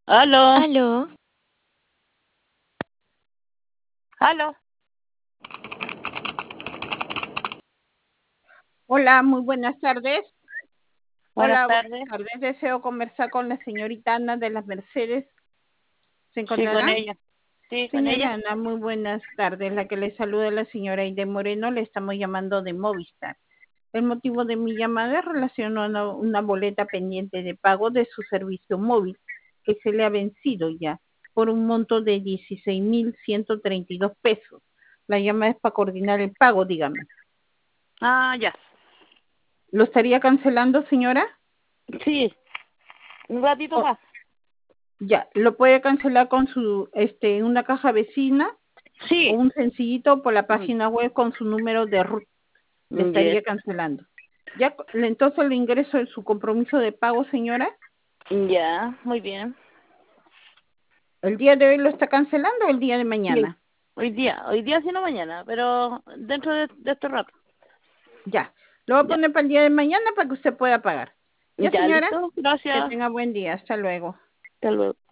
Aló, Aló, aló. Hola, muy buenas tardes. Buenas Hola, buenas tardes. tardes. Deseo conversar con la señorita Ana de las Mercedes. ¿Se Sí, con encontrará? ella. Sí, con Señora ella. Ana, muy buenas tardes. La que le saluda es la señora Aide Moreno. Le estamos llamando de Movistar. El motivo de mi llamada es relacionado a una boleta pendiente de pago de su servicio móvil que se le ha vencido ya por un monto de 16.132 pesos. La llamada es para coordinar el pago, dígame. Ah, ya. ¿Lo estaría cancelando, señora? Sí, un ratito O- más. Ya, lo puede cancelar con su, una caja vecina o Sí. un sencillito por la Mm, página web con su número de RUT. Le Ya, estaría cancelando. Ya, entonces le ingreso en su compromiso de pago, señora. ya, muy bien. ¿El día de hoy lo está cancelando o el día de Sí. mañana? Hoy día sí, no mañana, pero dentro de este rato. Ya, lo voy a Ya, poner para el día de mañana para que usted pueda pagar. Ya, ya, señora, listo. que Gracias. tenga buen día. Hasta luego. Hasta luego.